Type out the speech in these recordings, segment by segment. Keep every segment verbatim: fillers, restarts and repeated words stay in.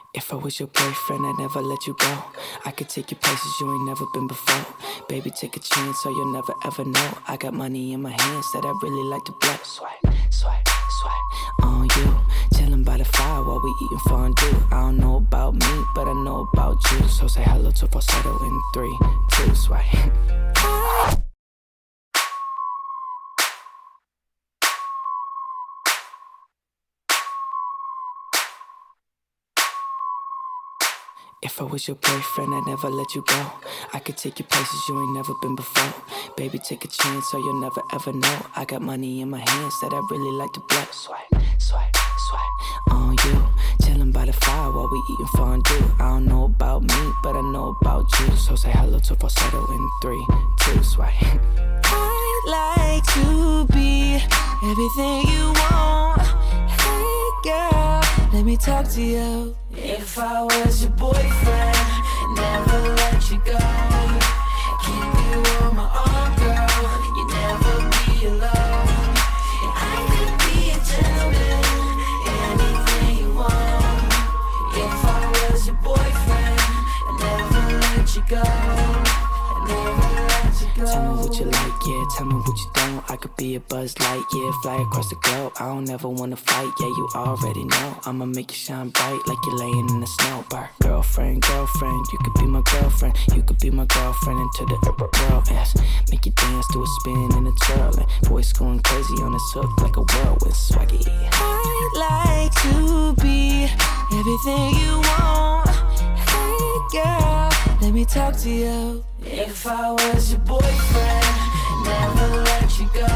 If I was your boyfriend, I'd never let you go. I could take you places you ain't never been before. Baby, take a chance so you'll never ever know. I got money in my hands that I really like to blow. Swipe, swipe, swipe on you. Chillin' by the fire while we eating fondue. I don't know about me, but I know about you. So say hello to falsetto in three, two, swipe. If I was your boyfriend, I'd never let you go. I could take you places you ain't never been before. Baby, take a chance so you'll never ever know. I got money in my hands that I really like to blow. Swipe, swipe, swipe on you. Chillin' by the fire while we eating fondue. I don't know about me, but I know about you. So say hello to falsetto in three, two, swipe. I'd like to be everything you want. Hey girl, let me talk to you. If I was your boyfriend, never let you go. Keep you on my arm, girl. You never be alone. And I could be a gentleman, anything you want. If I was your boyfriend, I'd never let you go. I'd never let you go. Tell me what you like, yeah. Tell me what you don't. I could be a Buzz Light, yeah. Fly across the globe. I don't ever wanna fight, yeah. You already know. I'ma make you shine bright like you're laying in the snow. Bar. Girlfriend, girlfriend, you could be my girlfriend. You could be my girlfriend into the world. Yes. Make you dance to a spin and a twirl. And voice going crazy on this hook like a whirlwind swaggy. I'd like to be everything you want. Hey girl, let me talk to you. If I was your boyfriend, never let you go.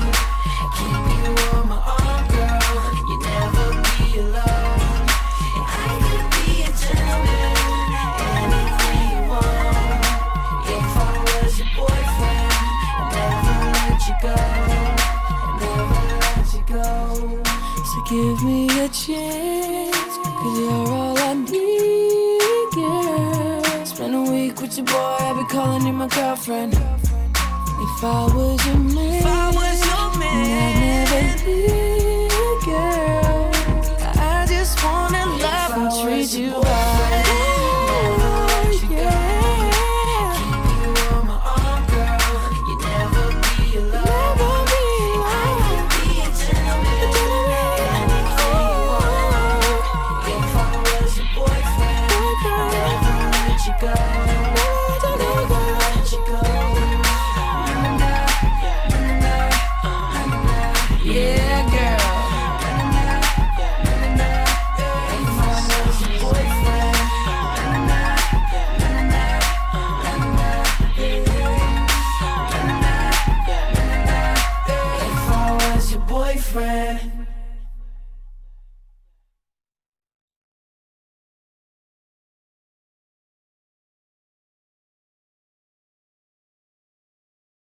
Keep you on my arm, girl. You never be alone. And I could be a gentleman, anything you want. If I was your boyfriend, I'd never let you go. I'd never let you go. So give me a chance, 'cause you're all I need, girl. Spend a week with your boy, I'll be calling you my girlfriend. If I was your man, if I was your man, I'd never leave, girl. I just wanna love and treat you right. Oh, yeah. Keep you on my arm, girl. You never be alone. Never be alone. I could be a gentleman, anything you want. If I was your boyfriend, I'd never let you go. I'd never let you go. Yeah, girl. If I was your boyfriend, if I was your boyfriend.